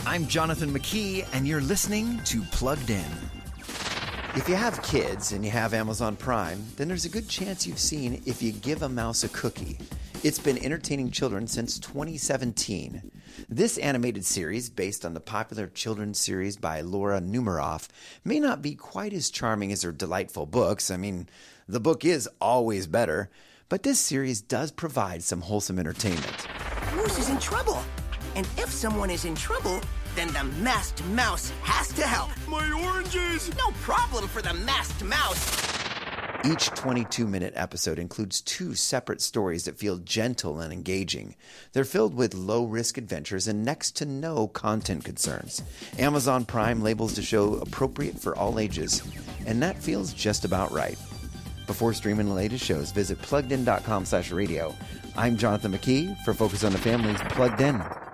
I'm Jonathan McKee, and you're listening to Plugged In. If you have kids and you have Amazon Prime, then there's a good chance you've seen If You Give a Mouse a Cookie. It's been entertaining children since 2017. This animated series, based on the popular children's series by Laura Numeroff, may not be quite as charming as her delightful books. I mean, the book is always better, but this series does provide some wholesome entertainment. Moose is in trouble, and if someone is in trouble, then the masked mouse has to help. My oranges! No problem for the masked mouse. Each 22-minute episode includes 2 separate stories that feel gentle and engaging. They're filled with low-risk adventures and next to no content concerns. Amazon Prime labels the show appropriate for all ages, and that feels just about right. Before streaming the latest shows, visit pluggedin.com/radio. I'm Jonathan McKee for Focus on the Family's Plugged In.